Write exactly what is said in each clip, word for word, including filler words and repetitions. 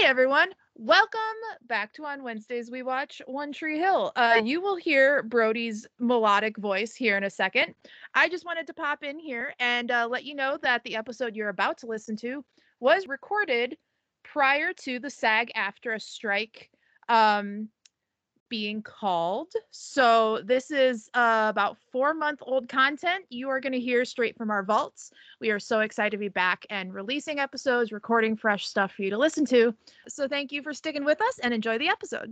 everyone. Welcome back to On Wednesdays We Watch One Tree Hill. Uh, you will hear Brody's melodic voice here in a second. I just wanted to pop in here and uh, let you know that the episode you're about to listen to was recorded prior to the SAG-AFTRA strike um, being called. So this is uh, about four month old content you are going to hear straight from our vaults. We are so excited to be back and releasing episodes, recording fresh stuff for you to listen to. So thank you for sticking with us and enjoy the episode.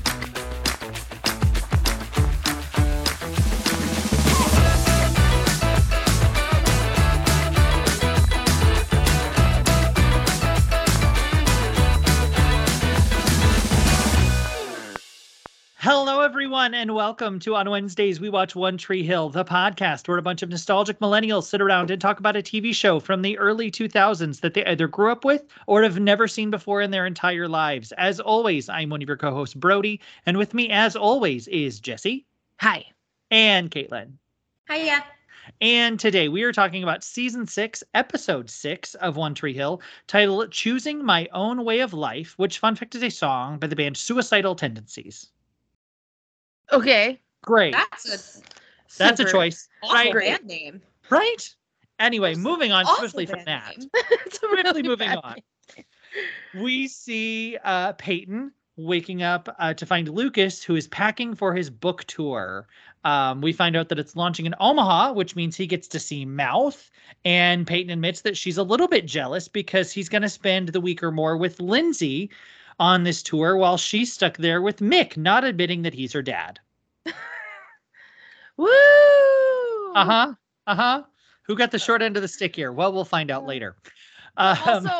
Hello, everyone, and welcome to On Wednesdays We Watch One Tree Hill, the podcast where a bunch of nostalgic millennials sit around and talk about a T V show from the early two thousands that they either grew up with or have never seen before in their entire lives. As always, I'm one of your co-hosts, Brody, and with me, as always, is Jesse. Hi. And Caitlin. Hiya. And today we are talking about Season six, Episode six of One Tree Hill, titled Choosing My Own Way of Life, which, fun fact, is a song by the band Suicidal Tendencies. Okay. Great. That's a That's a Super. choice. awful Right. band name. Right? Anyway, That's moving on awful swiftly from band that. name. It's a Swiftly really moving bad on. name. We see uh, Peyton waking up uh, to find Lucas, who is packing for his book tour. Um, we find out that it's launching in Omaha, which means he gets to see Mouth. And Peyton admits that she's a little bit jealous because he's going to spend the week or more with Lindsay on this tour while she's stuck there with Mick, not admitting that he's her dad. Woo! Uh-huh. Uh-huh. Who got the short end of the stick here? Well, we'll find out later. Um, Also,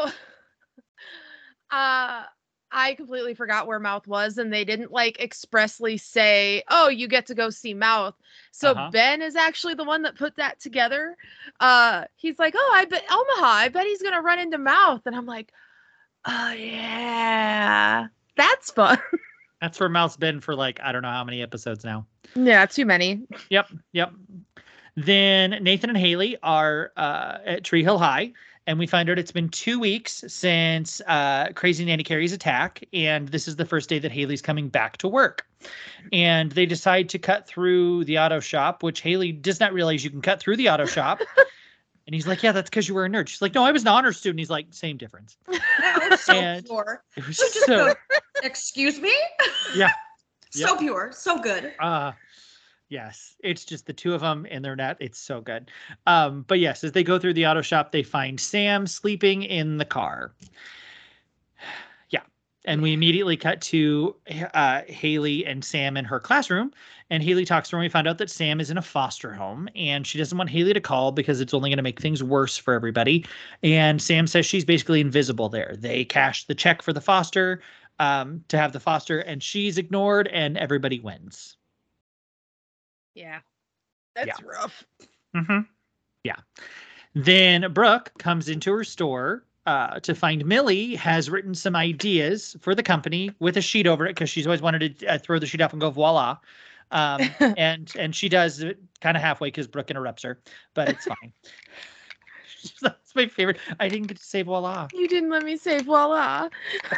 uh, I completely forgot where Mouth was, and they didn't like expressly say, "Oh, you get to go see Mouth." So Uh-huh. Ben is actually the one that put that together. Uh, he's like, "Oh, I bet Omaha. I bet he's gonna run into Mouth," and I'm like, "Oh yeah, that's fun." That's where Mouth's been for like, I don't know how many episodes now. Yeah, too many. Yep, yep. Then Nathan and Haley are uh, at Tree Hill High, and we find out it's been two weeks since uh, Crazy Nanny Carrie's attack, and this is the first day that Haley's coming back to work. And they decide to cut through the auto shop, which Haley does not realize you can cut through the auto shop. And he's like, yeah, that's because you were a nerd. She's like, no, I was an honor student. He's like, same difference. That was so And- pure. It was She just so, goes, excuse me? yeah. So pure. So good. Uh, yes, it's just the two of them in their net. It's so good. Um, but yes, as they go through the auto shop, they find Sam sleeping in the car. Yeah. And we immediately cut to uh, Haley and Sam in her classroom. And Haley talks to her, and we find out that Sam is in a foster home, and she doesn't want Haley to call because it's only going to make things worse for everybody. And Sam says she's basically invisible there. They cash the check for the foster um, to have the foster, and she's ignored, and everybody wins. Yeah, that's Yeah. rough. Mm-hmm. Yeah. Then Brooke comes into her store uh, to find Millie has written some ideas for the company with a sheet over it because she's always wanted to uh, throw the sheet up and go voila. Um, and and she does it kind of halfway because Brooke interrupts her, but it's fine. That's my favorite. I didn't get to say voila. You didn't let me say voila.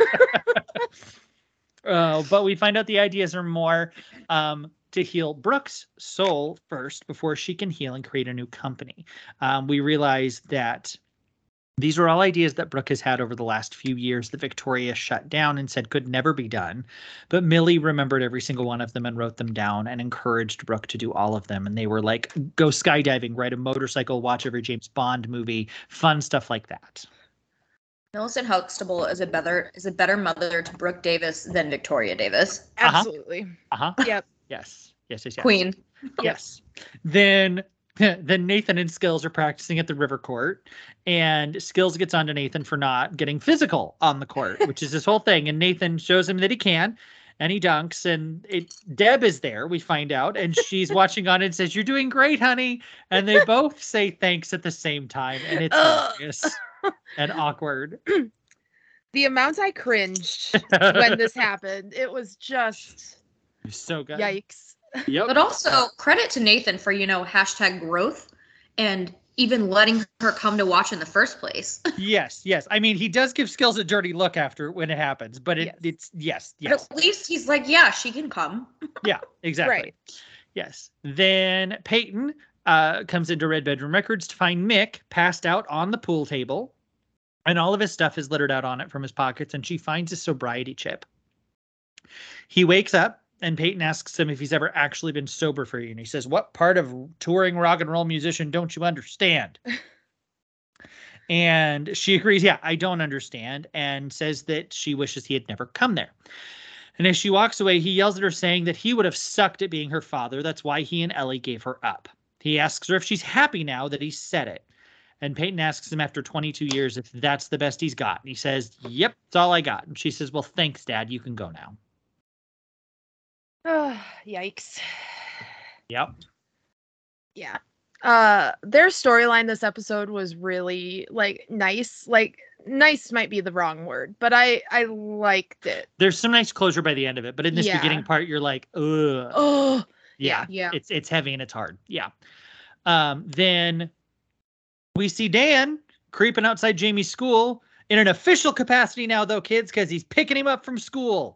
Uh, but we find out the ideas are more um, to heal Brooke's soul first before she can heal and create a new company. Um, we realize that these are all ideas that Brooke has had over the last few years that Victoria shut down and said could never be done. But Millie remembered every single one of them and wrote them down and encouraged Brooke to do all of them. And they were like, go skydiving, ride a motorcycle, watch every James Bond movie, fun stuff like that. Millicent Huxtable is a better is a better mother to Brooke Davis than Victoria Davis. Uh-huh. Absolutely. Uh-huh. Yep. Yes. Yes, yes, yes. Queen. Yes. Then then Nathan and Skills are practicing at the river court, and Skills gets onto Nathan for not getting physical on the court, which is this whole thing. And Nathan shows him that he can, and he dunks. And it Deb is there, we find out, and she's watching on and says, "You're doing great, honey." And they both say thanks at the same time, and it's Ugh. hilarious and awkward. The amount I cringed when this happened, it was just So good. yikes. Yep. But also credit to Nathan for, you know, hashtag growth and even letting her come to watch in the first place. Yes, yes. I mean, he does give Skills a dirty look after when it happens, but it, Yes. it's yes, But yes. at least he's like, yeah, she can come. Yeah, exactly. Right. Yes. Then Peyton uh, comes into Red Bedroom Records to find Mick passed out on the pool table, and all of his stuff is littered out on it from his pockets, and she finds his sobriety chip. He wakes up, and Peyton asks him if he's ever actually been sober for you, and he says, "What part of touring rock and roll musician don't you understand?" And she agrees, yeah, I don't understand, and says that she wishes he had never come there. And as she walks away, he yells at her, saying that he would have sucked at being her father. That's why he and Ellie gave her up. He asks her if she's happy now that he said it. And Peyton asks him after twenty-two years if that's the best he's got. And he says, yep, it's all I got. And she says, well, thanks, Dad. You can go now. Oh, yikes. Yep. Yeah. Uh, their storyline this episode was really like nice. Like nice might be the wrong word, but I I liked it. There's some nice closure by the end of it, but in this Yeah. beginning part, you're like, ugh. Oh, Yeah, Yeah. It's it's heavy and it's hard. Yeah. Um, then we see Dan creeping outside Jamie's school in an official capacity now, though, kids, because he's picking him up from school.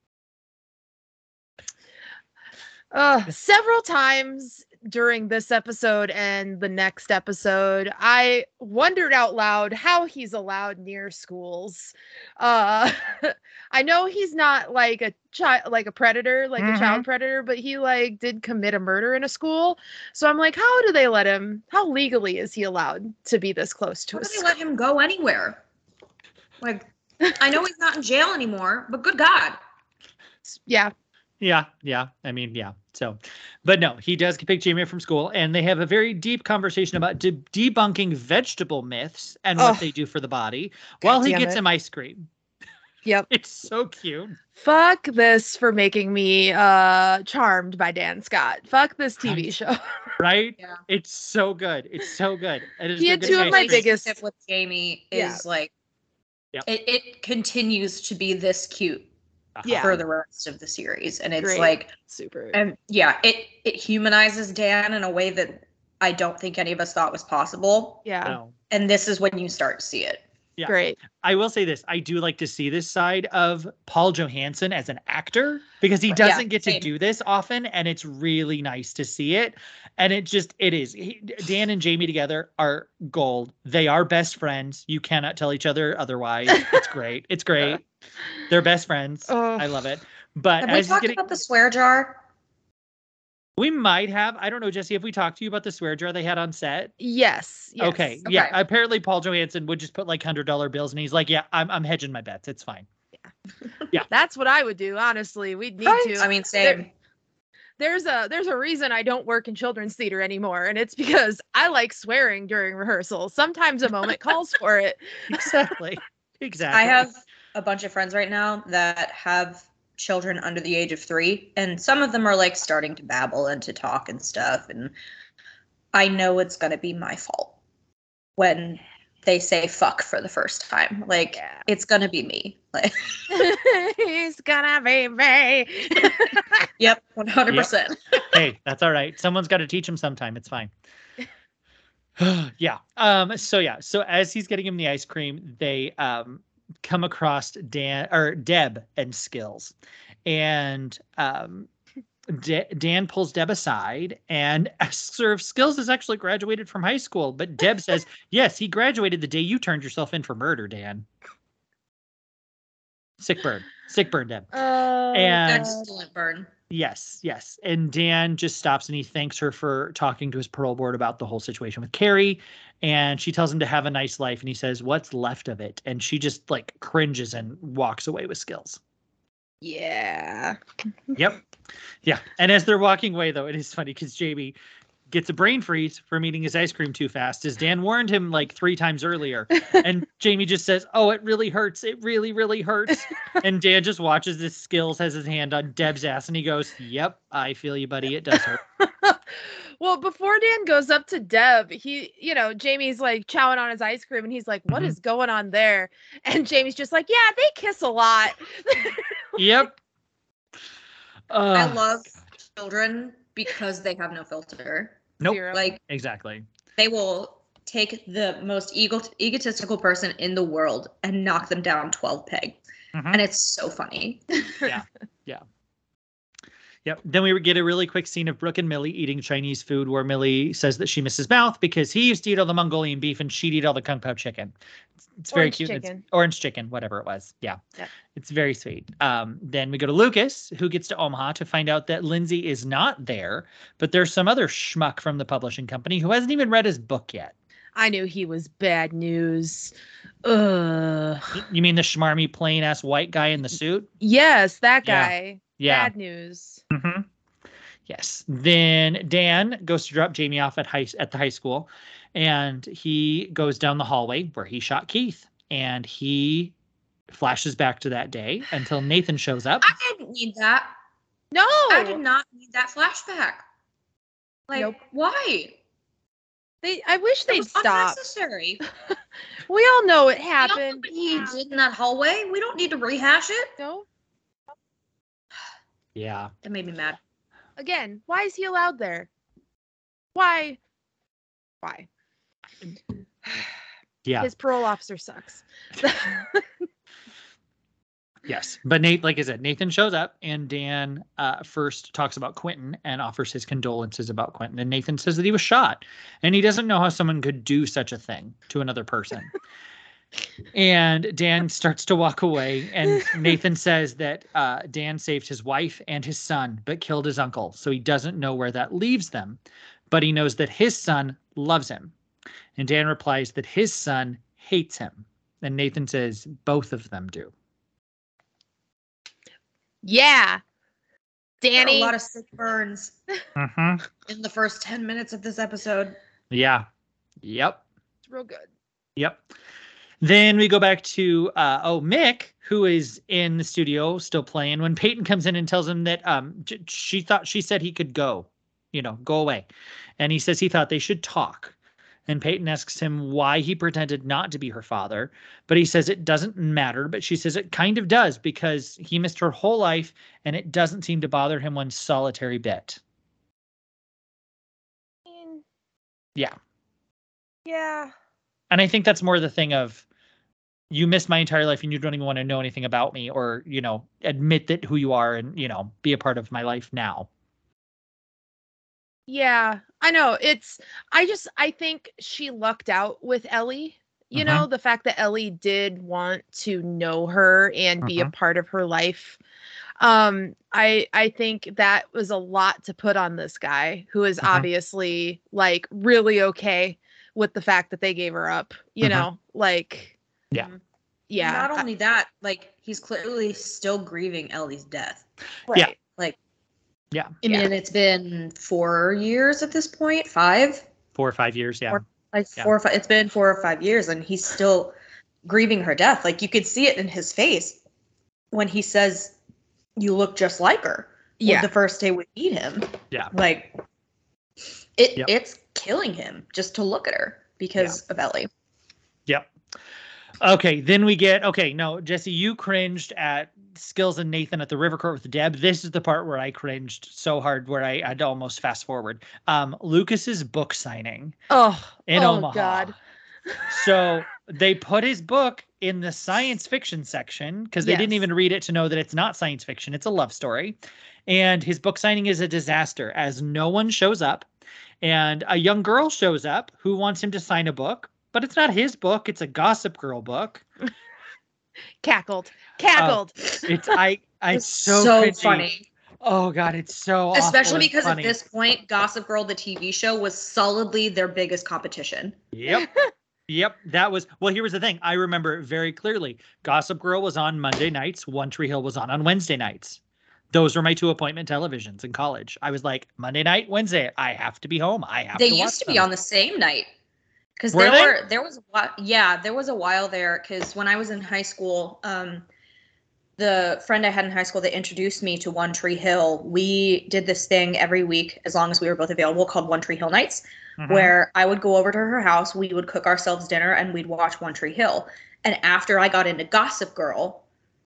Uh, several times during this episode and the next episode, I wondered out loud how he's allowed near schools. Uh, I know he's not like a child, like a predator, like Mhm. a child predator, but he like did commit a murder in a school. So I'm like, how do they let him? How legally is he allowed to be this close to How a do they school? let him go anywhere? Like, I know he's not in jail anymore, but good God. Yeah, Yeah, yeah. I mean, yeah. So, but no, he does pick Jamie up from school, and they have a very deep conversation about de- debunking vegetable myths and what Ugh. they do for the body while he damn gets it. him ice cream. yep. It's so cute. Fuck this for making me uh charmed by Dan Scott. Fuck this T V Right. show. Right? Yeah. It's so good. It's so good. And He they're had getting two of ice my cream. biggest- Relationship with Jamie is Yeah. like, Yep. it, it continues to be this cute Uh-huh. Yeah. for the rest of the series. And it's Great. like, Super. and yeah, it, it humanizes Dan in a way that I don't think any of us thought was possible. yeah. No. And this is when you start to see it. Yeah. Great. I will say this. I do like to see this side of Paul Johansson as an actor because he Yeah, doesn't get to same. do this often, and it's really nice to see it. And it just, it is. He, Dan and Jamie together are gold. They are best friends. You cannot tell each other otherwise. It's great. It's great. They're best friends. Oh. I love it. But Have we as he's talked getting, about the swear jar? we might have, I don't know, Jesse, have we talked to you about the swear jar they had on set? Yes. yes. Okay. Yeah. Okay. Apparently Paul Johansson would just put like hundred dollar bills and he's like, yeah, I'm, I'm hedging my bets. It's fine. That's what I would do, honestly. We'd need Right. to. I mean, same. there's a there's a reason I don't work in children's theater anymore, and it's because I like swearing during rehearsal. Sometimes a moment calls for it. Exactly. Exactly. I have a bunch of friends right now that have children under the age of three, and some of them are like starting to babble and to talk and stuff. And I know it's going to be my fault when they say fuck for the first time. Like, Yeah. it's going to be me. Like, He's gonna be me. yep, one hundred percent. Hey, that's all right. Someone's got to teach him sometime. It's fine. Yeah. Um, so yeah, so as he's getting him the ice cream, they um come across Dan or Deb and Skills. And um D- Dan pulls Deb aside and asks her if Skills has actually graduated from high school. But Deb says, yes, he graduated the day you turned yourself in for murder, Dan. Sick burn. Sick burn, Deb. Oh, And- God. Excellent burn. Yes, yes. And Dan just stops and he thanks her for talking to his parole board about the whole situation with Carrie. And she tells him to have a nice life. And he says, what's left of it? And she just like cringes and walks away with Skills. Yeah. Yep. Yeah. And as they're walking away, though, it is funny because Jamie gets a brain freeze from eating his ice cream too fast, as Dan warned him like three times earlier. And Jamie just says, oh, it really hurts. It really, really hurts. And Dan just watches this Skills, has his hand on Deb's ass, and he goes, yep, I feel you, buddy. It does hurt. Well, before Dan goes up to Deb, he, you know, Jamie's like chowing on his ice cream and he's like, "What Mhm. is going on there?" And Jamie's just like, "Yeah, they kiss a lot." Yep. I Ugh. love children because they have no filter. Nope. Zero. Like, Exactly. they will take the most ego- egotistical person in the world and knock them down twelve pegs. Mhm. And it's so funny. Yeah. Yeah. Yep. Then we get a really quick scene of Brooke and Millie eating Chinese food where Millie says that she misses Mouth because he used to eat all the Mongolian beef and she'd eat all the Kung Pao chicken. It's, it's very Orange cute. and chicken. It's orange chicken, whatever it was. Yeah. Yep. It's very sweet. Um, then we go to Lucas, who gets to Omaha to find out that Lindsay is not there, but there's some other schmuck from the publishing company who hasn't even read his book yet. I knew he was bad news. Ugh. Y- You mean the schmarmy, plain ass white guy in the suit? Yes, that Yeah. guy. Yeah. Bad news. Mm-hmm. Yes. Then Dan goes to drop Jamie off at high at the high school, and he goes down the hallway where he shot Keith, and he flashes back to that day until Nathan shows up. I didn't need that. No. I did not need that flashback. Like, Nope. why? They. I wish It they'd was stop. unnecessary. We all know it We all know happened. what he did in that hallway. We don't need to rehash it. No. Yeah. That made me mad. Again, why is he allowed there? Why? Why? Yeah. His parole officer sucks. Yes. But Nate, like I said, Nathan shows up, and Dan uh, first talks about Quentin and offers his condolences about Quentin. And Nathan says that he was shot, and he doesn't know how someone could do such a thing to another person. And Dan starts to walk away, and Nathan says that uh, Dan saved his wife and his son, but killed his uncle. So he doesn't know where that leaves them, but he knows that his son loves him. And Dan replies that his son hates him. And Nathan says both of them do. Yeah. There are Danny. a lot of sick burns Mm-hmm. in the first ten minutes of this episode. Yeah. Yep. It's real good. Yep. Then we go back to uh, oh Mick, who is in the studio still playing. When Peyton comes in and tells him that um j- she thought she said he could go, you know, go away, and he says he thought they should talk. And Peyton asks him why he pretended not to be her father, but he says it doesn't matter. But she says it kind of does because he missed her whole life, and it doesn't seem to bother him one solitary bit. Mm, Yeah. Yeah. And I think that's more the thing of you missed my entire life and you don't even want to know anything about me, or, you know, admit that who you are and, you know, be a part of my life now. Yeah, I know. It's, I just, I think she lucked out with Ellie. You Mhm. know, the fact that Ellie did want to know her and be a Mhm. part of her life. Um, I I think that was a lot to put on this guy who is Mhm. obviously like really okay with the fact that they gave her up. You Mhm. know, like Yeah. Mhm. yeah, Not only that, like he's clearly still grieving Ellie's death. right. Yeah. Like, Yeah. I mean, Yeah. it's been four years at this point, five, Four or five years. Yeah. Four- like Yeah. four or five. It's been four or five years, and he's still grieving her death. Like you could see it in his face when he says, "You look just like her." Yeah. The first day we meet him. Yeah. Like it, Yep. it's killing him just to look at her because of Ellie. Yep. Okay. Then we get, okay. No, Jesse, you cringed at Skills and Nathan at the River Court with Deb. This is the part where I cringed so hard where I had to almost fast forward. Um, Lucas's book signing Oh, in oh Omaha. God. So they put his book in the science fiction section because they didn't Yes. even read it to know that it's not science fiction. It's a love story. And his book signing is a disaster as no one shows up. And a young girl shows up who wants him to sign a book, but it's not his book. It's a Gossip Girl book. Cackled. Cackled. It's I I It's so, so cringy. funny. Oh God, it's so awful Especially and because funny. at this point, Gossip Girl, the T V show, was solidly their biggest competition. Yep. Yep. That was, well, here was the thing. I remember it very clearly. Gossip Girl was on Monday nights. One Tree Hill was on on Wednesday nights. Those were my two appointment televisions in college. I was like, Monday night, Wednesday, I have to be home. I have They to watch used to be them. on the same night. Because Were there they? were there was a while, yeah, there was a while there because when I was in high school, um, the friend I had in high school that introduced me to One Tree Hill, we did this thing every week as long as we were both available called One Tree Hill Nights, Mhm. where I would go over to her house, we would cook ourselves dinner, and we'd watch One Tree Hill. And after I got into Gossip Girl,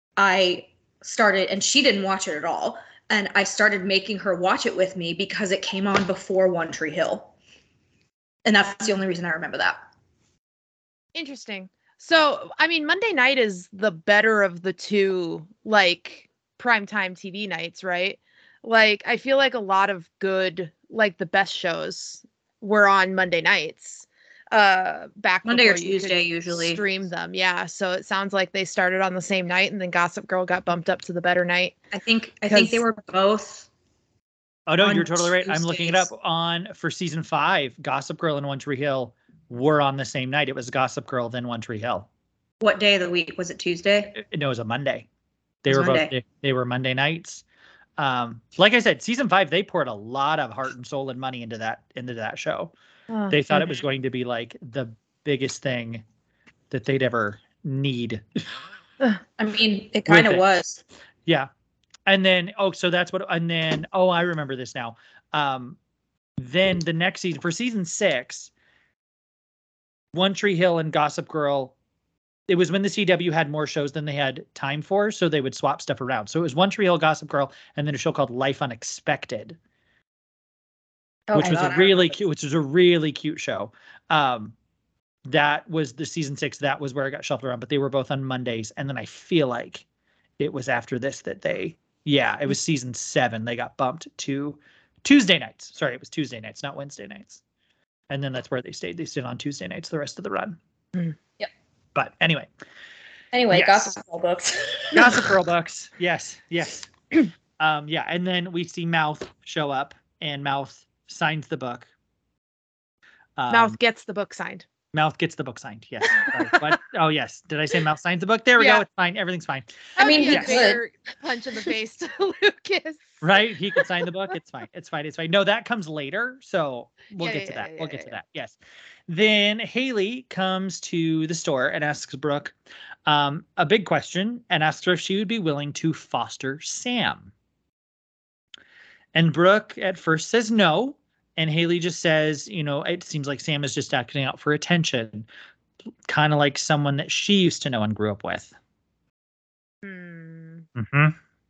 I started, and she didn't watch it at all, and I started making her watch it with me because it came on before One Tree Hill. And that's the only reason I remember that. Interesting. So, I mean, Monday night is the better of the two, like, primetime T V nights, right? Like, I feel like a lot of good, like, the best shows were on Monday nights. Uh, back Monday or before you could Tuesday, usually. stream them. Yeah. So it sounds like they started on the same night, and then Gossip Girl got bumped up to the better night. I think I think they 'Cause- were both. Oh no, on you're totally right. I'm looking it up Tuesdays. on for season five. Gossip Girl and One Tree Hill were on the same night. It was Gossip Girl, then One Tree Hill. What day of the week was it? Tuesday. It, no, it was a Monday. They It were was both. Monday. They, they were Monday nights. Um, like I said, season five, they poured a lot of heart and soul and money into that into that show. Oh, They thought it was going to be like the biggest thing that they'd ever need. I mean, it kind of it. was. Yeah. And then, oh, so that's what, and then, oh, I remember this now. Um, then the next season, for season six, One Tree Hill and Gossip Girl, it was when the C W had more shows than they had time for, so they would swap stuff around. So it was One Tree Hill, Gossip Girl, and then a show called Life Unexpected, Oh, which I was a thought I really remember. cute, which was a really cute show. Um, that was the season six. That was where it got shuffled around, but they were both on Mondays. And then I feel like it was after this that they, yeah, it was season seven. They got bumped to Tuesday nights. Sorry, it was Tuesday nights, not Wednesday nights. And then that's where they stayed. They stayed on Tuesday nights the rest of the run. Mm. Yep. But anyway, Anyway, Yes. Gossip Girl books. Gossip Girl books. Yes, yes. Um, yeah, and then we see Mouth show up, and Mouth signs the book. Um, Mouth gets the book signed. Mouth gets the book signed. Yes. Sorry, what? Oh, yes. Did I say Mouth signs the book? There we Yeah. go. It's fine. Everything's fine. That mean, would be he a could. bigger punch in the face to Lucas. Right? He could sign the book. It's fine. It's fine. It's fine. No, that comes later. So we'll Yeah, get yeah, to that. yeah, we'll yeah, get to yeah. that. Yes. Then Haley comes to the store and asks Brooke um, a big question and asks her if she would be willing to foster Sam. And Brooke at first says no. And Haley just says, you know, it seems like Sam is just acting out for attention, kind of like someone that she used to know and grew up with. Hmm. Mm-hmm.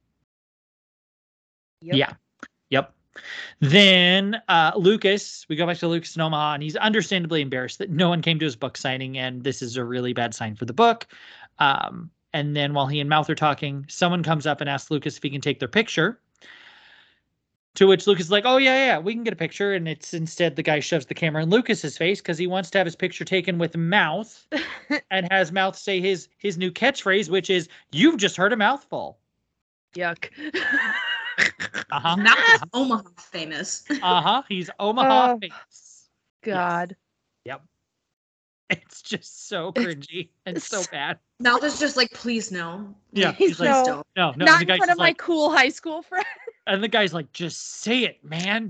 Yep. Yeah. Yep. Then uh, Lucas, we go back to Lucas in Omaha, and he's understandably embarrassed that no one came to his book signing, and this is a really bad sign for the book. Um, and then while he and Mouth are talking, someone comes up and asks Lucas if he can take their picture. To which Lucas is like, oh, yeah, yeah, we can get a picture. And it's instead the guy shoves the camera in Lucas's face because he wants to have his picture taken with Mouth and has Mouth say his his new catchphrase, which is, you've just heard a mouthful. Yuck. Uh-huh. Mouth is Omaha famous. Uh-huh. He's Omaha Oh. famous. God. Yep. It's just so cringy and so bad. Mouth is just like, please no. Yeah, Please he's like, No. don't. No, no. Not and the in guy's front just of my like, cool high school friend. and the guy's like, just say it, man.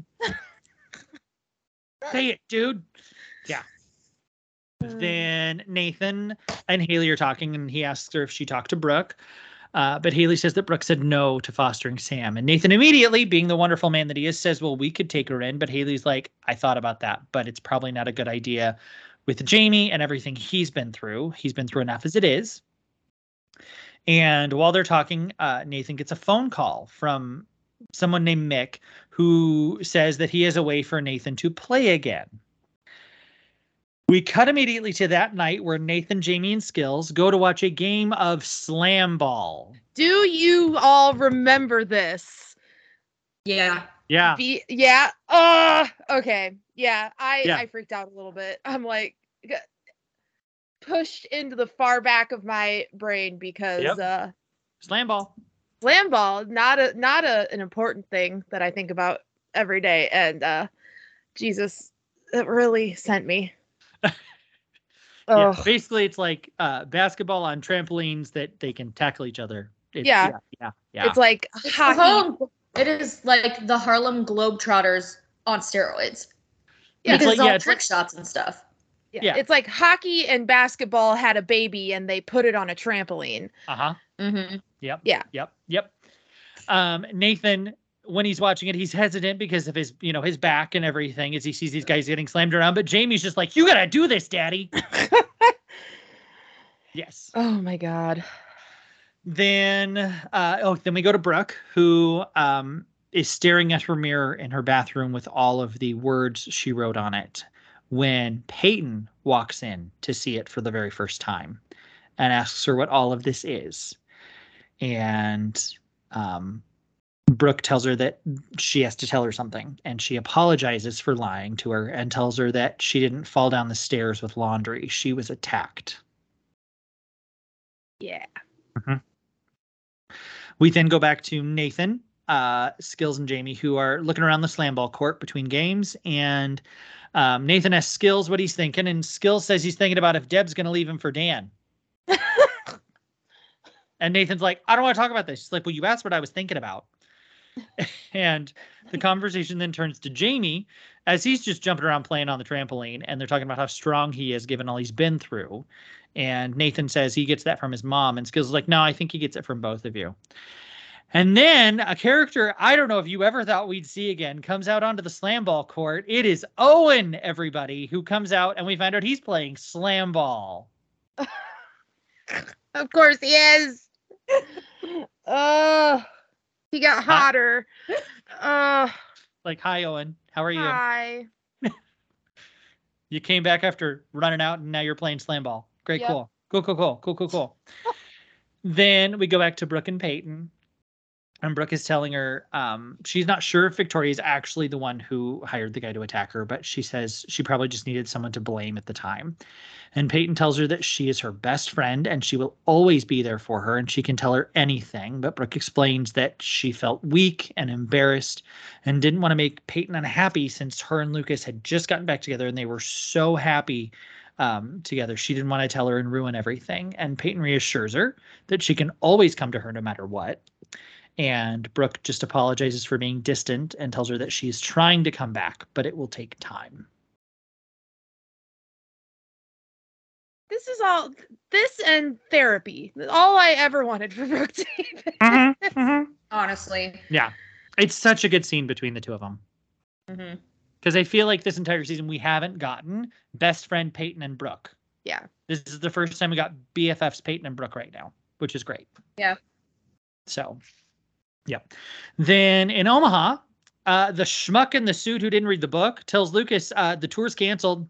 Say it, dude. Yeah. Then Nathan and Haley are talking, and he asks her if she talked to Brooke. Uh, but Haley says that Brooke said no to fostering Sam. And Nathan immediately, being the wonderful man that he is, says, well, we could take her in. But Haley's like, I thought about that, but it's probably not a good idea with Jamie and everything he's been through. He's been through enough as it is. And while they're talking, uh, Nathan gets a phone call from someone named Mick, who says that he has a way for Nathan to play again. We cut immediately to that night where Nathan, Jamie, and Skills go to watch a game of Slam Ball. Do you all remember this? Yeah. Yeah. Be- yeah. Oh, okay. Yeah. I, Yeah. I freaked out a little bit. I'm like g- pushed into the far back of my brain because Yep. uh Slam Ball. slam ball, not a not a an important thing that I think about every day. And uh Jesus, it really sent me. Yeah. Oh, Basically, it's like uh, basketball on trampolines that they can tackle each other. It's, Yeah. Yeah. Yeah. Yeah. it's like It's the hockey. Harlem, it is like the Harlem Globetrotters on steroids. Yeah. Because It's like- it's all yeah, it's trick like- shots and stuff. Yeah. Yeah. It's like hockey and basketball had a baby and they put it on a trampoline. Uh huh. Mm-hmm. Yep. Yeah. Yep. Yep. Um, Nathan, when he's watching it, he's hesitant because of his, you know, his back and everything as he sees these guys getting slammed around. But Jamie's just like, you got to do this, daddy. Yes. Oh my God. Then, uh, oh, then we go to Brooke, who um, is staring at her mirror in her bathroom with all of the words she wrote on it. when Peyton walks in to see it for the very first time and asks her what all of this is. And um, Brooke tells her that she has to tell her something, and she apologizes for lying to her and tells her that she didn't fall down the stairs with laundry. She was attacked. Yeah. Mm-hmm. We then go back to Nathan, uh, Skills, and Jamie, who are looking around the slam ball court between games. And um, Nathan asks Skills what he's thinking, and Skills says he's thinking about if Deb's going to leave him for Dan. And Nathan's like, I don't want to talk about this. She's like, well, you asked what I was thinking about. And the conversation then turns to Jamie as he's just jumping around playing on the trampoline, and they're talking about how strong he is given all he's been through. And Nathan says he gets that from his mom, and Skills is like, no, I think he gets it from both of you. And then a character I don't know if you ever thought we'd see again comes out onto the slam ball court. It is Owen, everybody, who comes out, and we find out he's playing slam ball. Of course he is. Oh, he got hotter. Uh, like, hi, Owen. How are you? Hi. You came back after running out, and now you're playing slam ball. Great, yep. cool. Cool, cool, cool, cool, cool, cool. Then we go back to Brooke and Peyton. And Brooke is telling her um, she's not sure if Victoria is actually the one who hired the guy to attack her, but she says she probably just needed someone to blame at the time. And Peyton tells her that she is her best friend and she will always be there for her and she can tell her anything. But Brooke explains that she felt weak and embarrassed and didn't want to make Peyton unhappy since her and Lucas had just gotten back together and they were so happy um, together. She didn't want to tell her and ruin everything. And Peyton reassures her that she can always come to her no matter what. And Brooke just apologizes for being distant and tells her that she's trying to come back, but it will take time. This is all, this and therapy. All I ever wanted for Brooke Davis. Mm-hmm, mm-hmm. Honestly. Yeah. It's such a good scene between the two of them. Mm-hmm. Because I feel like this entire season we haven't gotten best friend Peyton and Brooke. Yeah. This is the first time we got B F Fs Peyton and Brooke right now, which is great. Yeah. So... yeah. Then in Omaha, uh, the schmuck in the suit who didn't read the book tells Lucas uh, the tour's canceled.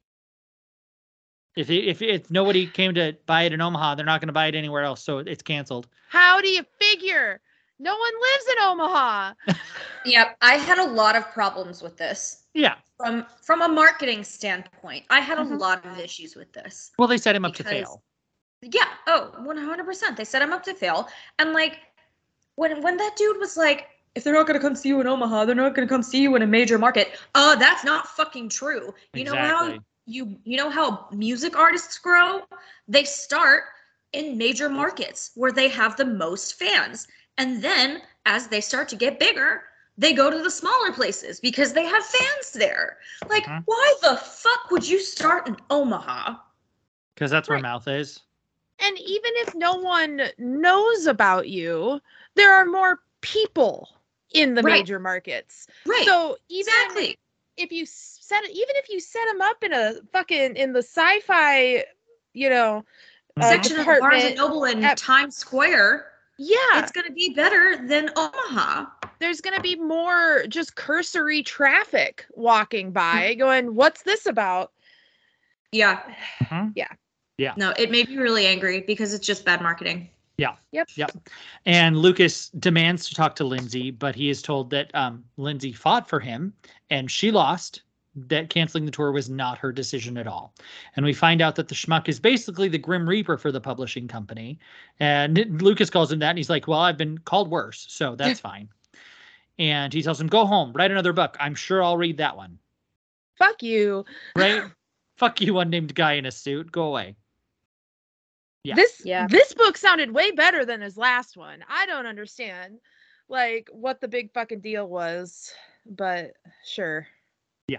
If, if if nobody came to buy it in Omaha, they're not going to buy it anywhere else, so it's canceled. How do you figure? No one lives in Omaha. Yep, I had a lot of problems with this. Yeah. From from a marketing standpoint, I had a Mm-hmm. lot of issues with this. Well, they set him up because, to fail. Yeah. Oh, one hundred percent. They set him up to fail, and like. When when that dude was like, if they're not going to come see you in Omaha, they're not going to come see you in a major market. Uh, that's not fucking true. You Exactly. know how you you know how music artists grow? They start in major markets where they have the most fans. And then as they start to get bigger, they go to the smaller places because they have fans there. Like, mm-hmm. why the fuck would you start in Omaha? Because that's where right. Mouth is. And even if no one knows about you, there are more people in the right. major markets. Right. So even exactly. if you set even if you set them up in a fucking in the sci-fi, you know, uh, section of Barnes and Noble in at, Times Square, yeah, it's gonna be better than Omaha. There's gonna be more just cursory traffic walking by, going, "What's this about?" Yeah. Mm-hmm. Yeah. Yeah. No, it made me really angry because it's just bad marketing. Yeah. Yep. Yep. And Lucas demands to talk to Lindsay, but he is told that um, Lindsay fought for him and she lost, that canceling the tour was not her decision at all. And we find out that the schmuck is basically the Grim Reaper for the publishing company. And Lucas calls him that. And he's like, well, I've been called worse, so that's fine. And he tells him, go home, write another book. I'm sure I'll read that one. Fuck you. Right? Fuck you, unnamed guy in a suit. Go away. Yeah. This yeah. this book sounded way better than his last one. I don't understand, like, what the big fucking deal was, but sure. Yeah.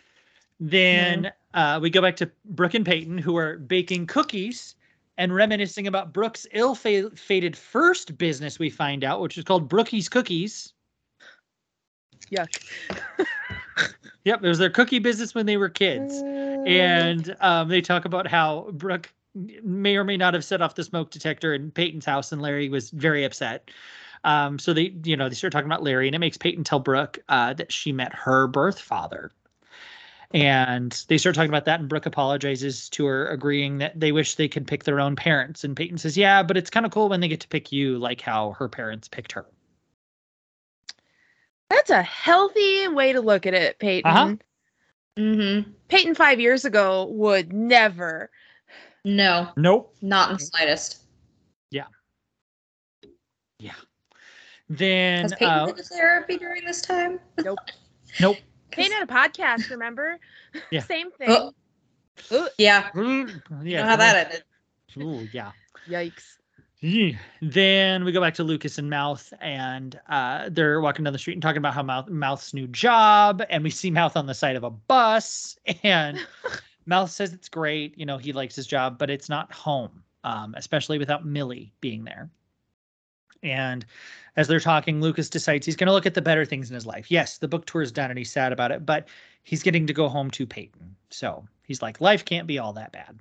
Then yeah. Uh, we go back to Brooke and Peyton, who are baking cookies and reminiscing about Brooke's ill-fated first business. We find out, which is called Brookie's Cookies. Yuck. Yep, it was their cookie business when they were kids, uh... and um, they talk about how Brooke may or may not have set off the smoke detector in Peyton's house, and Larry was very upset. Um, so they, you know, they start talking about Larry, and it makes Peyton tell Brooke uh, that she met her birth father. And they start talking about that, and Brooke apologizes to her, agreeing that they wish they could pick their own parents. And Peyton says, yeah, but it's kind of cool when they get to pick you, like how her parents picked her. That's a healthy way to look at it, Peyton. Uh-huh. Mm-hmm. Peyton five years ago would never. No. Nope. Not in the slightest. Yeah. Yeah. Then Has Peyton uh, been to therapy during this time? Nope. Nope. Peyton had a podcast, remember? Yeah. Same thing. Oh. Ooh, Yeah. Yeah. You know how that ended. Ooh, yeah. yikes. Yeah. Then we go back to Lucas and Mouth, and uh, they're walking down the street and talking about how Mouth, Mouth's new job, and we see Mouth on the side of a bus, and Mouth says it's great, you know, he likes his job, but it's not home, um, especially without Millie being there. And as they're talking, Lucas decides he's going to look at the better things in his life. Yes, the book tour is done and he's sad about it, but he's getting to go home to Peyton. So he's like, life can't be all that bad.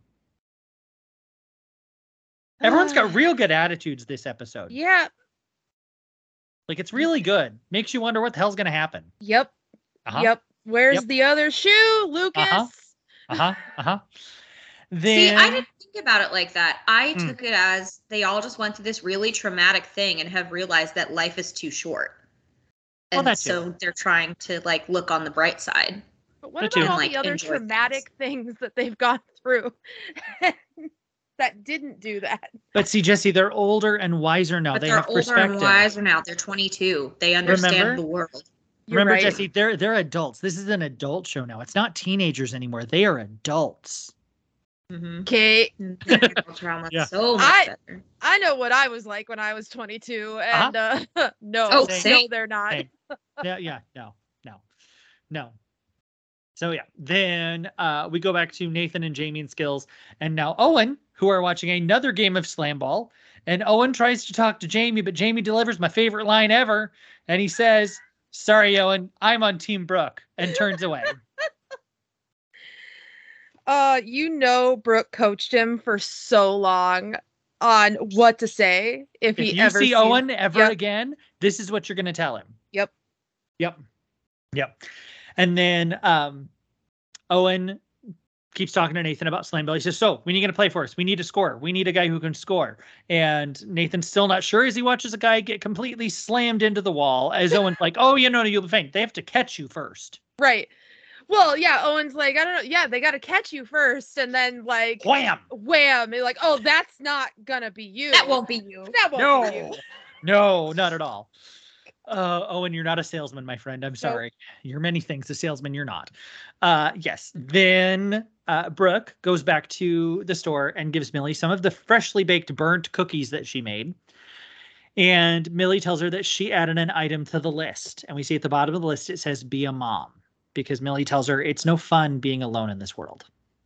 Everyone's got real good attitudes this episode. Yeah. Like, it's really good. Makes you wonder what the hell's going to happen. Yep. Uh-huh. Yep. Where's Yep. the other shoe, Lucas? Uh-huh. Uh-huh. Uh-huh. See, Then, I didn't think about it like that. I Hmm. took it as they all just went through this really traumatic thing and have realized that life is too short. Well, And that too. so they're trying to like look on the bright side. But what Me about too. all Like, the other enjoy traumatic things that they've gone through that didn't do that? but see, Jesse, they're older and wiser now. But They they're have older perspective. and wiser now. They're twenty-two. They understand Remember? the world. You're Remember, right. Jesse, they're they're adults. This is an adult show now. It's not teenagers anymore. They are adults. Mm-hmm. Okay, Trauma Yeah. so much I- better. I know what I was like when I was twenty-two, and uh no, Oh, no, same. they're not. Same. Yeah, yeah, no, no, no. So yeah, then uh, we go back to Nathan and Jamie and Skills, and now Owen, who are watching another game of Slam Ball, and Owen tries to talk to Jamie, but Jamie delivers my favorite line ever, and he says, "Sorry, Owen, I'm on Team Brooke," and turns away. Uh, you know, Brooke coached him for so long on what to say if, If he you ever see sees- Owen ever Yep. again, this is what you're going to tell him. Yep. Yep. Yep. And then um, Owen keeps talking to Nathan about Slam Ball. He says, so when are you going to play for us? We need a scorer. We need a guy who can score. And Nathan's still not sure as he watches a guy get completely slammed into the wall as Owen's like, oh, you know, you'll be fine. They have to catch you first. Right. Well, yeah, Owen's like, I don't know. Yeah, they got to catch you first, and then like Wham! wham, you're like, oh, that's not gonna be you. That won't be you. That won't No, be you. no, not at all. Uh, Owen, you're not a salesman, my friend. I'm sorry. You're many things. A salesman, you're not. Uh, yes. Then uh, Brooke goes back to the store and gives Millie some of the freshly baked burnt cookies that she made. And Millie tells her that she added an item to the list. And we see at the bottom of the list, it says, be a mom. Because Millie tells her it's no fun being alone in this world.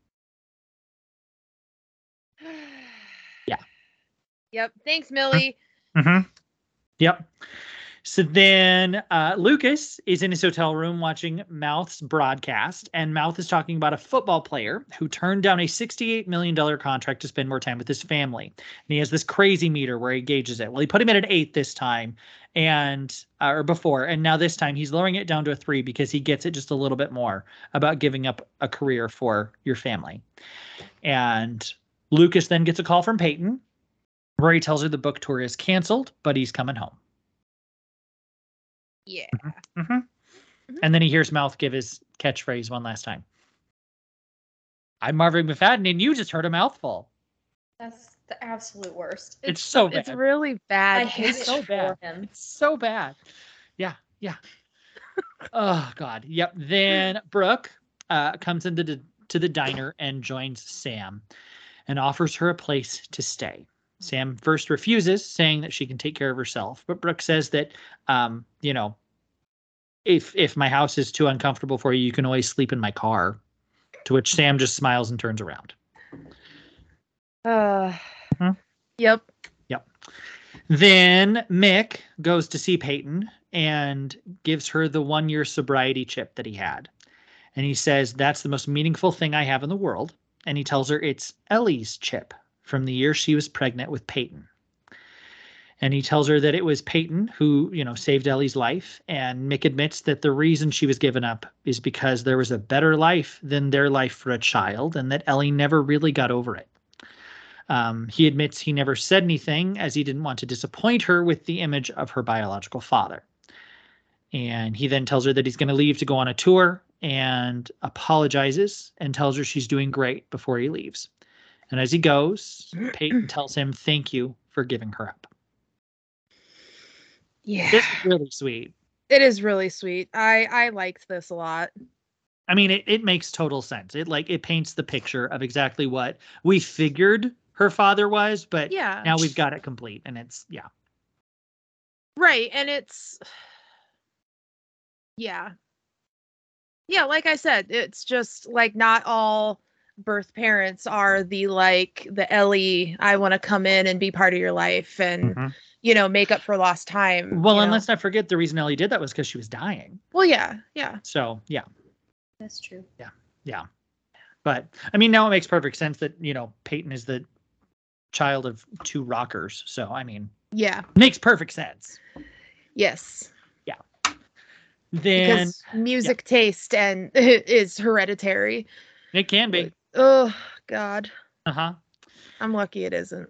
Yeah. Yep. Thanks, Millie. Mm-hmm. Yep. So then uh, Lucas is in his hotel room watching Mouth's broadcast, and Mouth is talking about a football player who turned down a sixty-eight million dollars contract to spend more time with his family. And he has this crazy meter where he gauges it. Well, he put him at an eight this time, and uh, or before, and now this time he's lowering it down to a three because he gets it just a little bit more about giving up a career for your family. And Lucas then gets a call from Peyton, where he tells her the book tour is canceled, but he's coming home. Yeah. Mm-hmm. Mhm. And then he hears Mouth give his catchphrase one last time. I'm Marvin McFadden, and you just heard a mouthful. That's the absolute worst. It's, so bad. It's really bad. I hate it's it so for bad. him. It's so bad. Yeah, yeah. Oh God. Yep. Then Brooke uh, comes into the to the diner and joins Sam, and offers her a place to stay. Sam first refuses, saying that she can take care of herself. But Brooke says that, um, you know, if if my house is too uncomfortable for you, you can always sleep in my car. To which Sam just smiles and turns around. Uh, Hmm? Yep. Yep. Then Mick goes to see Peyton and gives her the one-year sobriety chip that he had. And he says, that's the most meaningful thing I have in the world. And he tells her it's Ellie's chip from the year she was pregnant with Peyton. And he tells her that it was Peyton who, you know, saved Ellie's life. And Mick admits that the reason she was given up is because there was a better life than their life for a child, and that Ellie never really got over it. Um, he admits he never said anything as he didn't want to disappoint her with the image of her biological father. And he then tells her that he's going to leave to go on a tour and apologizes and tells her she's doing great before he leaves. And as he goes, Peyton tells him, thank you for giving her up. Yeah. This is really sweet. It is really sweet. I I liked this a lot. I mean, it, it makes total sense. It like it paints the picture of exactly what we figured her father was, but Yeah. now we've got it complete. And it's, yeah. Right. And it's, yeah. Yeah, like I said, it's just like not all birth parents are the like the Ellie, I want to come in and be part of your life and Mhm. you know, make up for lost time. Well, you and know? let's not forget the reason Ellie did that was because she was dying. Well, yeah, yeah. So, yeah. That's true. Yeah. But I mean, now it makes perfect sense that, you know, Peyton is the child of two rockers. So, I mean, Yeah. makes perfect sense. Yes. Then Because music taste and is hereditary. it can be. Oh God. Uh-huh. I'm lucky it isn't.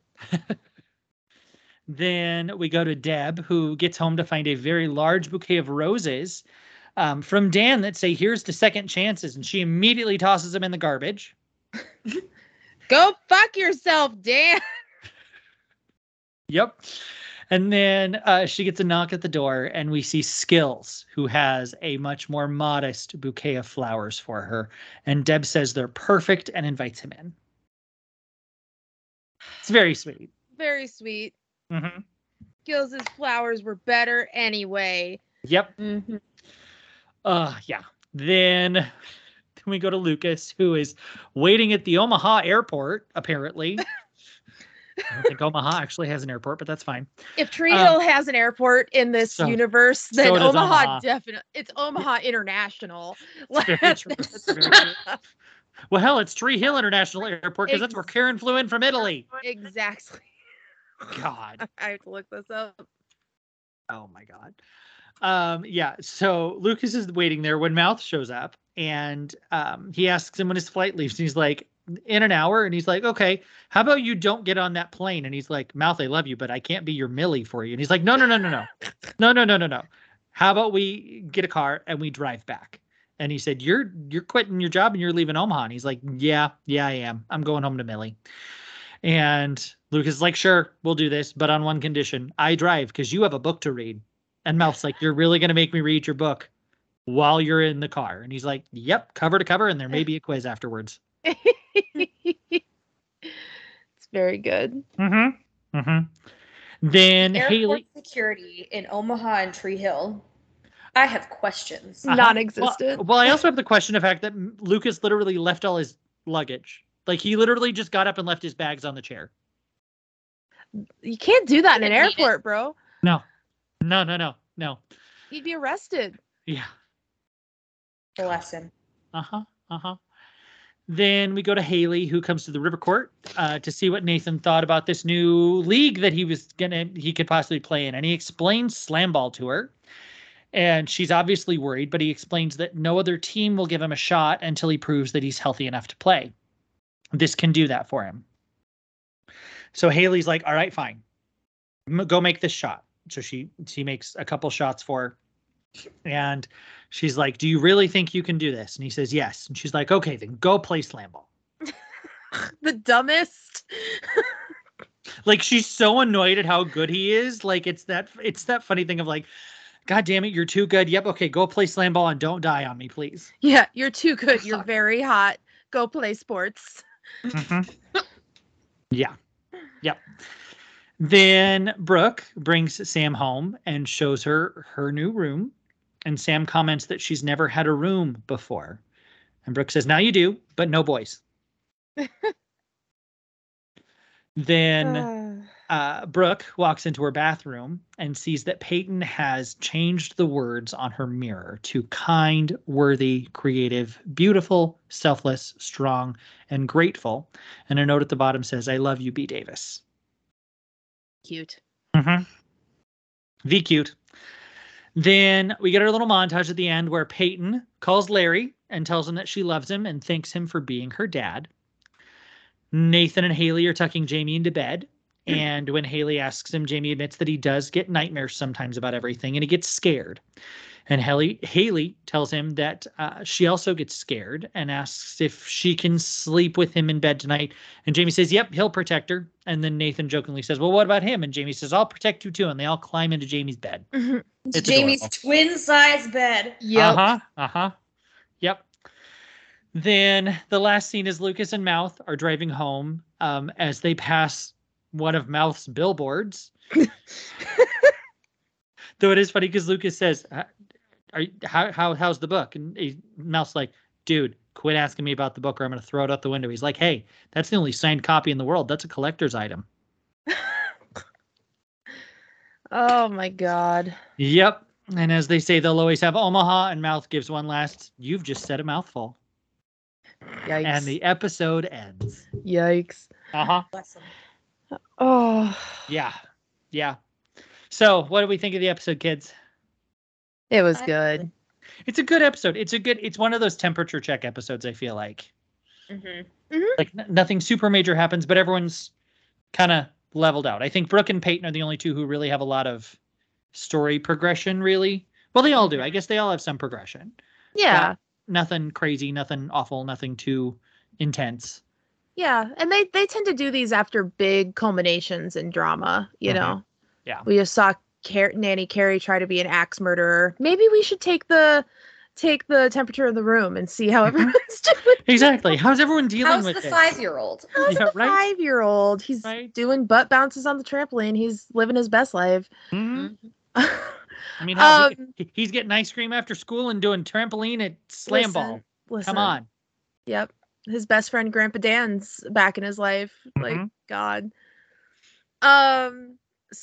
Then we go to Deb, who gets home to find a very large bouquet of roses um, from Dan that say, here's to second chances. And she immediately tosses them in the garbage. Go fuck yourself, Dan. Yep. And then uh, she gets a knock at the door, and we see Skills, who has a much more modest bouquet of flowers for her. And Deb says they're perfect and invites him in. It's very sweet. Very sweet. Mm-hmm. Skills' flowers were better anyway. Yep. Mm-hmm. Uh, yeah. Then, then we go to Lucas, who is waiting at the Omaha airport, apparently. I don't think Omaha actually has an airport, but that's fine. If Tree Um, Hill has an airport in this so- universe, then so does Omaha, Omaha. definitely. It's Omaha International. It's very true. It's very true. Well, hell, it's Tree Hill International Airport because that's where Karen flew in from Italy. Exactly. God. I have to look this up. Oh my God. Um, yeah. So Lucas is waiting there when Mouth shows up, and um, he asks him when his flight leaves. And he's like, in an hour. And he's like, okay, how about you don't get on that plane? And he's like, Mouth, I love you, but I can't be your Millie for you. And he's like, no, no, no, no, no, no, no, no, no, no. How about we get a car and we drive back? And he said, you're you're quitting your job and you're leaving Omaha. And he's like, yeah, yeah, I am. I'm going home to Millie. And Lucas is like, sure, we'll do this, but on one condition. I drive because you have a book to read. And Mouth's like, you're really going to make me read your book while you're in the car? And he's like, yep, cover to cover. And there may be a quiz afterwards. It's very good. Mm-hmm. Mm-hmm. Then Airport Haley. security in Omaha and Tree Hill. I have questions. Uh-huh. Non-existent. Well, well, I also have the question of the fact that Lucas literally left all his luggage. Like, he literally just got up and left his bags on the chair. You can't do that in an Didn't need it. airport, bro. No, no, no, no, no. You'd be arrested. Yeah. Bless him. Uh-huh. Uh-huh. Then we go to Haley, who comes to the River Court uh, to see what Nathan thought about this new league that he was gonna he could possibly play in, and he explains slam ball to her. And she's obviously worried, but he explains that no other team will give him a shot until he proves that he's healthy enough to play. This can do that for him. So Haley's like, all right, fine. M- Go make this shot. So she she makes a couple shots for her. And she's like, do you really think you can do this? And he says, yes. And she's like, okay, then go play slam ball. The dumbest. Like, she's so annoyed at how good he is. Like, it's that it's that funny thing of like, God damn it, you're too good. Yep, okay, go play slam ball and don't die on me, please. Yeah, you're too good. You're very hot. Go play sports. Mm-hmm. Yeah. Yep. Then Brooke brings Sam home and shows her her new room. And Sam comments that she's never had a room before. And Brooke says, now you do, but no boys. Then Uh, uh, Brooke walks into her bathroom and sees that Peyton has changed the words on her mirror to kind, worthy, creative, beautiful, selfless, strong, and grateful. And a note at the bottom says, I love you, B. Davis. cute. Mm-hmm. V cute. Then we get our little montage at the end where Peyton calls Larry and tells him that she loves him and thanks him for being her dad. Nathan and Haley are tucking Jamie into bed. And when Haley asks him, Jamie admits that he does get nightmares sometimes about everything and he gets scared. And Haley, Haley tells him that uh, she also gets scared and asks if she can sleep with him in bed tonight. And Jamie says, yep, he'll protect her. And then Nathan jokingly says, well, what about him? And Jamie says, I'll protect you too. And they all climb into Jamie's bed. It's It's Jamie's adorable. twin size bed. Yep. Uh-huh. Uh-huh. Yep. Then the last scene is Lucas and Mouth are driving home um, as they pass one of Mouth's billboards. Though it is funny because Lucas says, Are you, how, how how's the book? And he, Mouth's like, dude, quit asking me about the book or I'm going to throw it out the window. He's like, hey, that's the only signed copy in the world. That's a collector's item. Oh my God. Yep. And as they say, they'll always have Omaha, and Mouth gives one last, you've just said a mouthful. Yikes. And the episode ends. Yikes. Uh-huh. Bless him. Oh, Yeah. Yeah. So what do we think of the episode, kids? it was I- good. It's a good episode. It's a good, it's one of those temperature check episodes, I feel like. Mm-hmm. Like n- nothing super major happens, but everyone's kind of leveled out. I think Brooke and Peyton are the only two who really have a lot of story progression, really. Well, they all do. I guess they all have some progression. Yeah. But nothing crazy, nothing awful, nothing too intense. Yeah. And they, they tend to do these after big culminations in drama, you Mhm. know? Yeah. We just saw Car- Nanny Carey try to be an axe murderer. Maybe we should take the take the temperature of the room and see how Mhm. everyone's doing. Exactly. How's everyone dealing How's with the it? five-year-old? How's Yeah, the right? five-year-old? He's Right. doing butt bounces on the trampoline. He's living his best life. Mhm. Mhm. I mean, how he- Um, he- he's getting ice cream after school and doing trampoline at slam listen, ball. listen. Come on. Yep. His best friend Grandpa Dan's back in his life. Like, Mhm. God. Um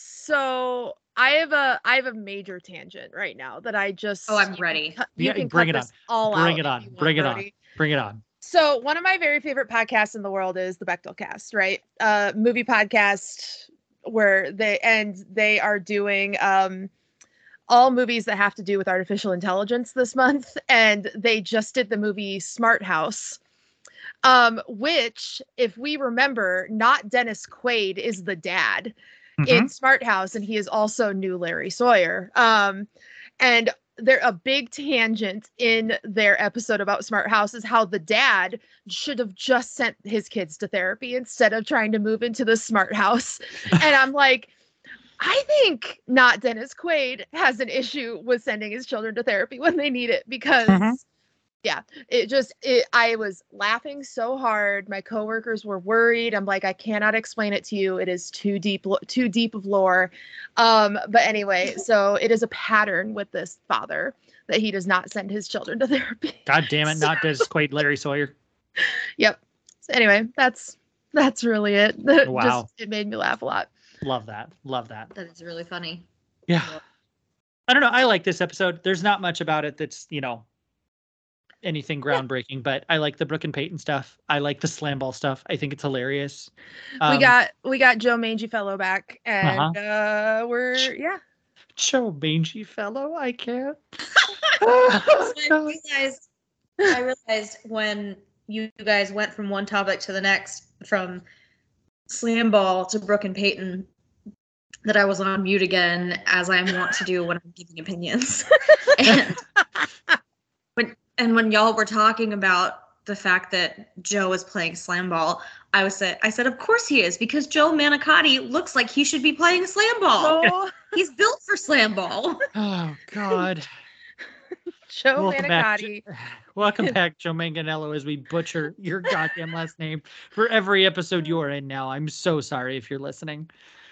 so I have a I have a major tangent right now that I just Oh, I'm you can ready. cut- You Yeah, can bring cut it this all Bring out it if on. you want, Bring it on. Brody. Bring it on. So one of my very favorite podcasts in the world is the Bechdel Cast, right? Uh, movie podcast where they and they are doing um, all movies that have to do with artificial intelligence this month, and they just did the movie Smart House, um, which, if we remember, not Dennis Quaid is the dad in Mhm. Smart House, and he is also new Larry Sawyer. Um, and they're a big tangent in their episode about Smart House is how the dad should have just sent his kids to therapy instead of trying to move into the Smart House. And I'm like, I think not Dennis Quaid has an issue with sending his children to therapy when they need it because Mhm. yeah, it just it I was laughing so hard. My coworkers were worried. I'm like, I cannot explain it to you. It is too deep lo- too deep of lore. Um, but anyway, so it is a pattern with this father that he does not send his children to therapy. God damn it. Not Dennis Quaid, Larry Sawyer. Yep. So anyway, that's that's really it. Just- Wow. it made me laugh a lot. Love that. Love that. That is really funny. Yeah. I don't know. I like this episode. There's not much about it that's, you know, anything groundbreaking, but I like the Brooke and Peyton stuff. I like the slam ball stuff. I think it's hilarious. we Um, got we got Joe Mangy Fellow back, and Uh-huh. uh we're yeah. Joe Mangy Fellow. I can't. So Oh, I God. realized, I realized when you guys went from one topic to the next, from slam ball to Brooke and Peyton, that I was on mute again, as I am wont to do when I'm giving opinions. and when and when y'all were talking about the fact that Joe is playing slam ball, I was said I said, of course he is, because Joe Manicotti looks like he should be playing slam ball. Oh, He's built for slam ball. Oh, God. Joe Welcome back, Manicotti. Jo- Welcome back, Joe Manganello, as we butcher your goddamn last name for every episode you are in now. I'm so sorry if you're listening.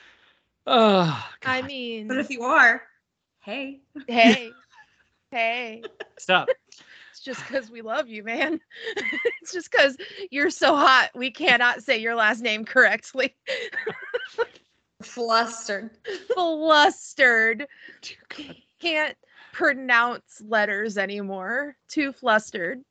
Oh, God. I mean, But if you are, hey. hey, hey, Stop. it's just because we love you, man. It's just because you're so hot. We cannot say your last name correctly. Flustered. Flustered. Dear God. Can't pronounce letters anymore. Too flustered.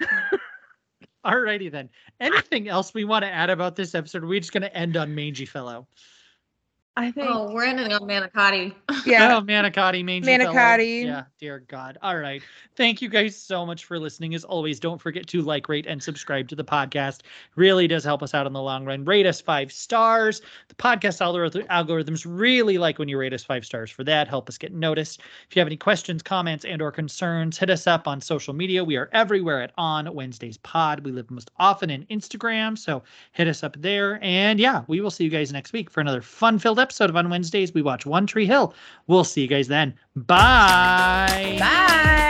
Alrighty then. Anything else we want to add about this episode? Are we just going to end on Mangy Fellow? I think. Oh, we're ending on manicotti. Yeah. Oh, manicotti, mangy fellow. Manicotti. Yeah, dear God. All right. Thank you guys so much for listening. As always, don't forget to like, rate, and subscribe to the podcast. Really does help us out in the long run. Rate us five stars. The podcast algorithm algorithms really like when you rate us five stars for that. Help us get noticed. If you have any questions, comments, and or concerns, hit us up on social media. We are everywhere at On Wednesdays Pod. We live most often in Instagram, so hit us up there. And yeah, we will see you guys next week for another fun-filled episode of On Wednesdays We Watch One Tree Hill. We'll see you guys then. Bye. Bye.